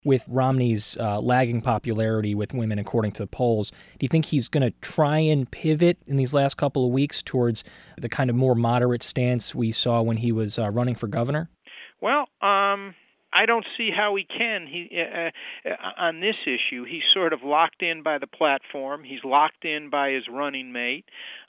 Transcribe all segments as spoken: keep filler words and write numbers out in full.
With Romney's uh, lagging popularity with women, according to polls, do you think he's going to try and pivot in these last couple of weeks towards the kind of more moderate stance we saw when he was uh, running for governor? Well, um, I don't see how he can. He uh, uh, on this issue, he's sort of locked in by the platform. He's locked in by his running mate.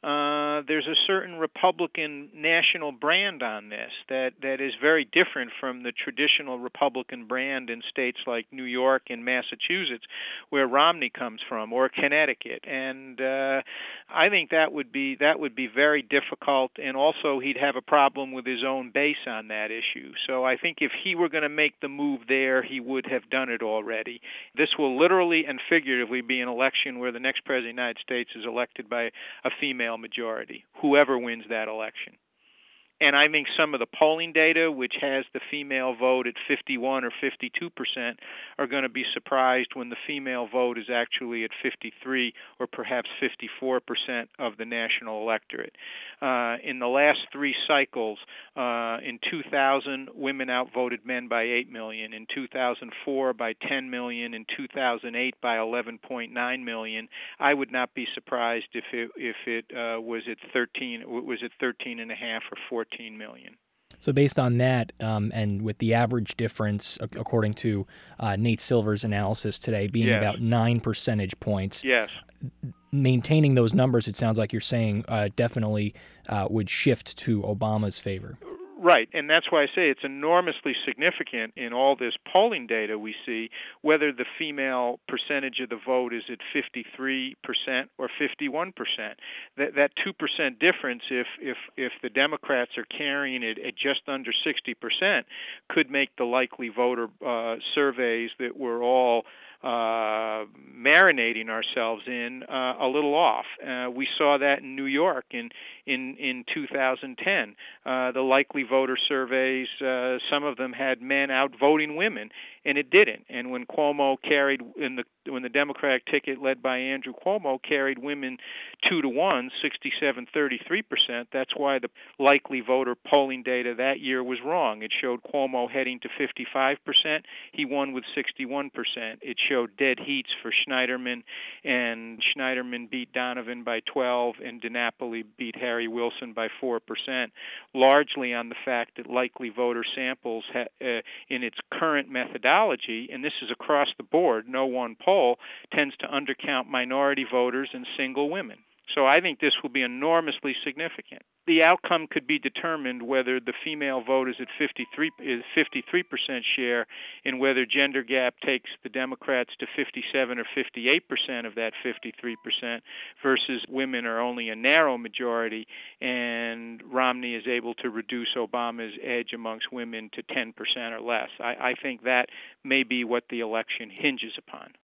Uh, there's a certain Republican national brand on this that, that is very different from the traditional Republican brand in states like New York and Massachusetts, where Romney comes from, or Connecticut. And uh, I think that would be that would be very difficult. And also, he'd have a problem with his own base on that issue. So I think if he were going to make the move there, he would have done it already. This will literally and figuratively be an election where the next president of the United States is elected by a female majority, whoever wins that election. And I think some of the polling data, which has the female vote at fifty-one or fifty-two percent, are going to be surprised when the female vote is actually at fifty-three or perhaps fifty-four percent of the national electorate. Uh, in the last three cycles, uh, in two thousand, women outvoted men by eight million. In two thousand four, by ten million. In two thousand eight, by eleven point nine million. I would not be surprised if it if it uh, was at thirteen was at thirteen and a half or fourteen million. So based on that, um, and with the average difference, according to uh, Nate Silver's analysis today, being yes. about nine percentage points, yes. maintaining those numbers, it sounds like you're saying, uh, definitely uh, would shift to Obama's favor. Right, and that's why I say it's enormously significant in all this polling data we see, whether the female percentage of the vote is at fifty-three percent or fifty-one percent. That that two percent difference, if if if the Democrats are carrying it at just under sixty percent, could make the likely voter uh, surveys that we're all uh, marinating ourselves in uh, a little off. Uh, we saw that in New York in in in two thousand ten. Uh, the likely voter surveys, uh, some of them had men outvoting women, and it didn't. And when Cuomo carried in the when the Democratic ticket led by Andrew Cuomo carried women two to one, sixty-seven thirty-three percent, that's why the likely voter polling data that year was wrong. It showed Cuomo heading to fifty-five percent. He won with sixty-one percent. It showed dead heats for Schneiderman, and Schneiderman beat Donovan by twelve, and DiNapoli beat Harry Wilson by four percent, largely on the fact that likely voter samples ha- uh, in its current methodology, and this is across the board, no one poll, tends to undercount minority voters and single women. So I think this will be enormously significant. The outcome could be determined whether the female vote is at fifty-three is fifty-three percent share, and whether gender gap takes the Democrats to fifty-seven or fifty-eight percent of that fifty-three percent, versus women are only a narrow majority, and Romney is able to reduce Obama's edge amongst women to ten percent or less. I, I think that may be what the election hinges upon.